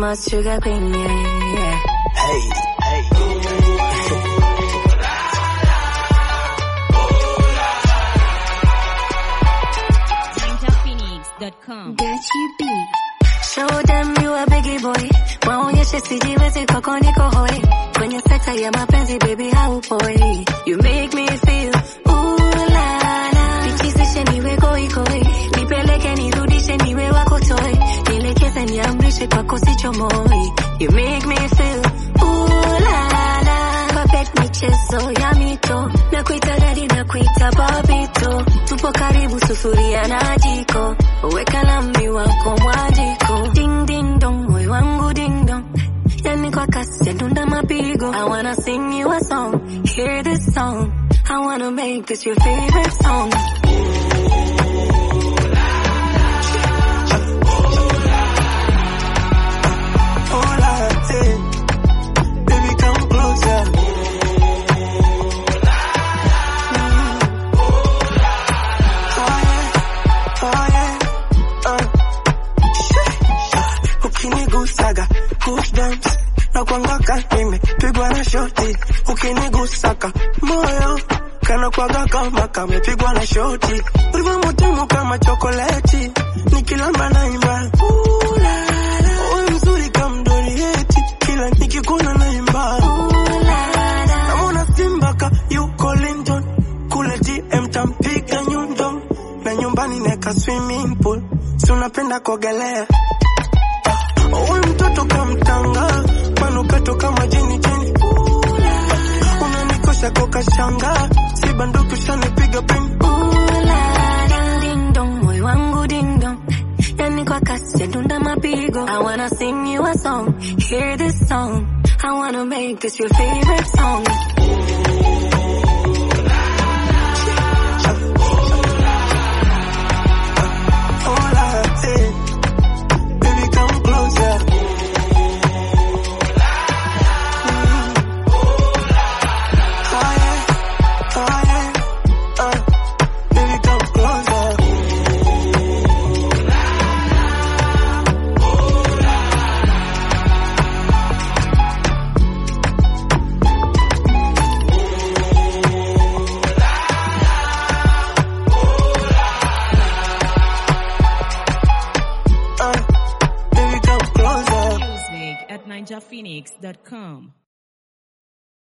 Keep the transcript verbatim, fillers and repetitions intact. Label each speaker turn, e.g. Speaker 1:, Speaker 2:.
Speaker 1: my sugar queen, yeah, yeah.
Speaker 2: Hey, hey.
Speaker 3: ninja phoenix dot com.
Speaker 1: Gachi B. Show them you a biggie boy. Waonyeshe sijiwezi kwako niko hoi. Kwenye sekta ya mapenzi baby haupoi. You make me feel ooh la la. Nichizishe niwe koi koi. Nipeleke nirudishe niwe wako toy. Nilekeze niamrishe kwako sichomoi. You make me feel ooh la la. Perfect michezo ya mito. Nakuita daddy nakuita babito. Tupo karibu sufuria na jiko. Weka lami wako mwajiko. Ding ding dong, moyo wangu ding dong. Yani kwa kasi ya dunda mapigo. I wanna sing you a song, hear this song. I wanna make this your favorite song.
Speaker 2: Goosebumps, na kuangaka nime pigwa na shoti. Ukinigusaka moyo kana kuaga kama kame pigwa na shoti. Ulivyo mutamu kama chokoleti, nikilamba naimba ooh la la. Uwe mzuri kama Dorieti, kila nikikuona naimba ooh la la. Namona Simba ka yuko Linton, kule T M tampiga nyundo. Na nyumbani neka swimming pool, si unapenda kuogelea. Uwe mtoto kama mtanga, manukato kama jeni jeni. Unanikosha koka shanga, si banduki ushanipiga pin.
Speaker 1: Ding ding dong, moyo wangu ding dong. Yani kwa kasi ya dunda mapigo. I wanna sing you a song, hear this song. I wanna make this your favorite song.
Speaker 3: Music at ninja phoenix dot com.